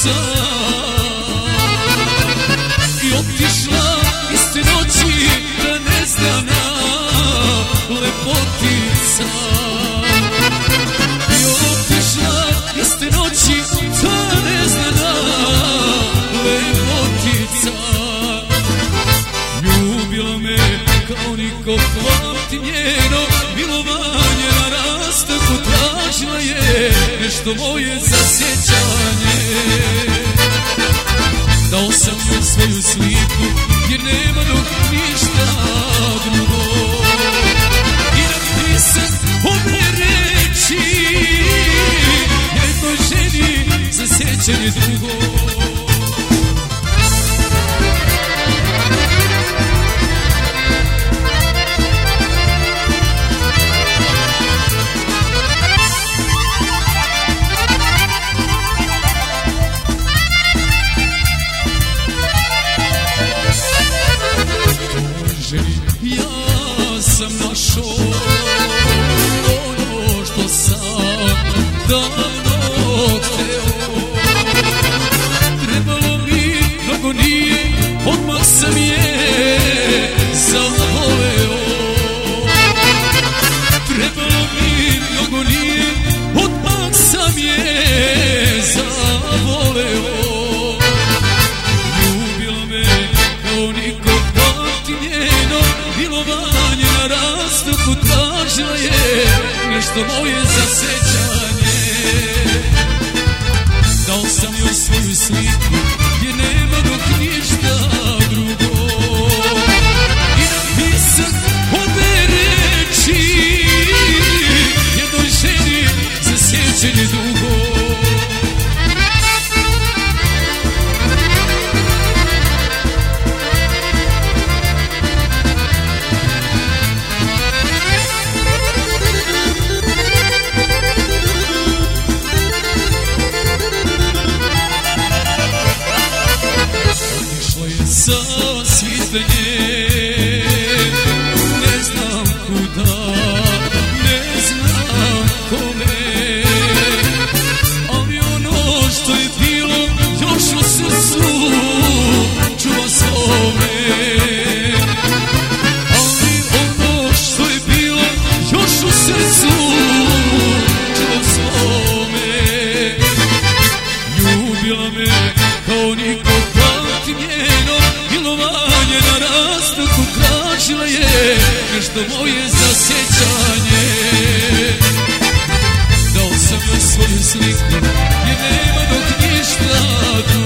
sam i otišla iste noći da ne znana lepotica. I otišla iste noći da ne znana lepotica. Ljubila me kao niko, pamti njeno milovanje, na rastaku tražila je nešto moje za sjećanje. Dao sam joj svoju sliku jer nema dok ništa drugo, i napisan ove reči jednoj ženi za sjećanje drugo. Ja sam našao ono što sam davno hteo. Trebalo mi mnogo nije, odmah sam je zavoleo. Trebalo mi mnogo nije, odmah sam je zavoleo. Ljubila me kao niko, pamti njeno milovanje, na rastaku tražila je nešto moje za sjećanje. Dao sam joj svoju sliku jer nema dok ništa drugo, i napisan ove reči jednoj ženi za sjećanje drugo. Za svitanje ne znam kuda, ne znam kome, ali ono što je bilo još u srcu čuva svome. Ali ono što je bilo još u srcu čuva svome. Ljubila me kao niko, pamti njeno milovanje, na rastaku tražila je nešto moje za sjećanje. Dao sam joj svoju sliku jer nema dok ništa drugo,